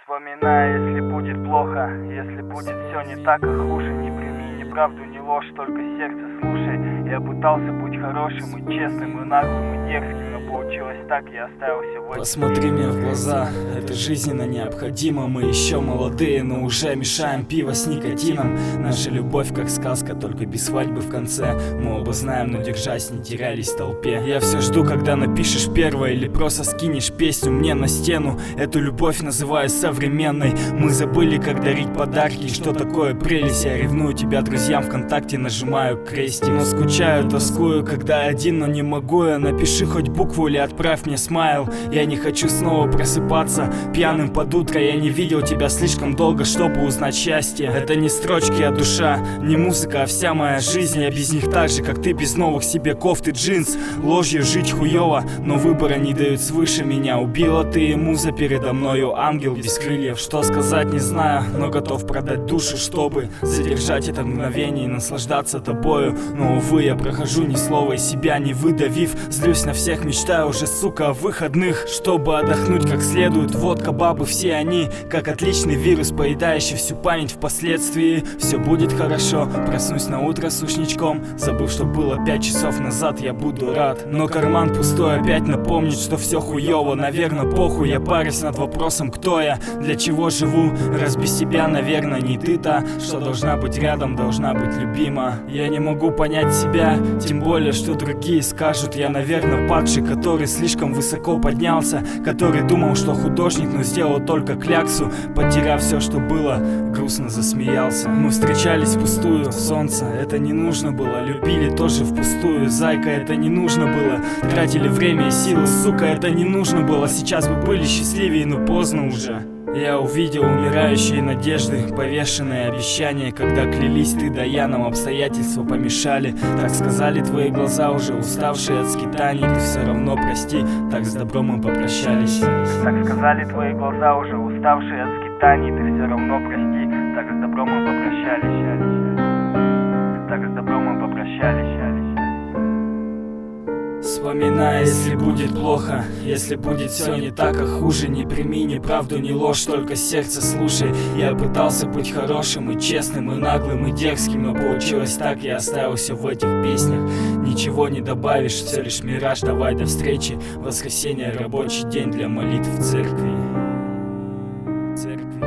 Вспоминай, если будет плохо, если будет все не так, как хуже. Не прими ни правду, ни ложь, только сердце слушай. Я пытался быть хорошим и честным, и наглым, и дерзким, но получилось так, я оставился в этом. Посмотри мне в глаза, это жизненно необходимо. Мы еще молодые, но уже мешаем пиво с никотином. Наша любовь как сказка, только без свадьбы в конце. Мы оба знаем, но держась не терялись в толпе. Я все жду, когда напишешь первое или просто скинешь песню мне на стену. Эту любовь называю современной. Мы забыли, как дарить подарки, что такое прелесть. Я ревную тебя друзьям ВКонтакте, нажимаю крестик. Но скучаю, тоскую, когда один, но не могу я. Напиши хоть букву или отправь мне смайл. Я не хочу снова просыпаться пьяным под утро. Я не видел тебя слишком долго, чтобы узнать счастье. Это не строчки, а душа, не музыка, а вся моя жизнь. Я без них так же, как ты без новых себе кофт и джинс. Ложью жить хуёво, но выбора не дают свыше меня. Убила ты и муза передо мною, ангел без крыльев. Что сказать не знаю, но готов продать душу, чтобы задержать это мгновение и наслаждаться тобою. Но увы, я прохожу ни слова из себя не выдавив. Злюсь на всех, мечтаю уже, сука, о выходных, чтобы отдохнуть как следует. Водка, бабы, все они, как отличный вирус, поедающий всю память впоследствии. Все будет хорошо, проснусь на утро сушничком, забыв, что было 5 часов назад, я буду рад. Но карман пустой опять напомнит, что все хуёво. Наверное, похуй, я парюсь над вопросом, кто я, для чего живу. Раз без тебя, наверное, не ты та, что должна быть рядом, должна быть любима. Я не могу понять себя, тем более, что другие скажут. Я, наверное, падший, который слишком высоко поднялся, который думал, что художник, но сделал только кляксу. Потеряв все, что было, грустно засмеялся. Мы встречались впустую, солнце, это не нужно было. Любили тоже впустую, зайка, это не нужно было. Тратили время и силы, сука, это не нужно было. Сейчас бы были счастливее, но поздно уже. Я увидел умирающие надежды, повешенные обещания. Когда клялись ты да я, нам обстоятельства помешали. Так сказали твои глаза, уже уставшие от скитаний. Ты все равно прости, так с добром мы попрощались. Так сказали твои глаза, уже уставшие от скитаний. Ты все равно прости, так с добром мы попрощались. Так с добром мы попрощались. Вспоминай, если будет плохо, если будет все не так, как хуже. Не прими ни правду, ни ложь, только сердце слушай. Я пытался быть хорошим и честным, и наглым, и дерзким, но получилось так, я оставился в этих песнях. Ничего не добавишь, все лишь мираж. Давай до встречи, воскресенье, рабочий день для молитв в церкви.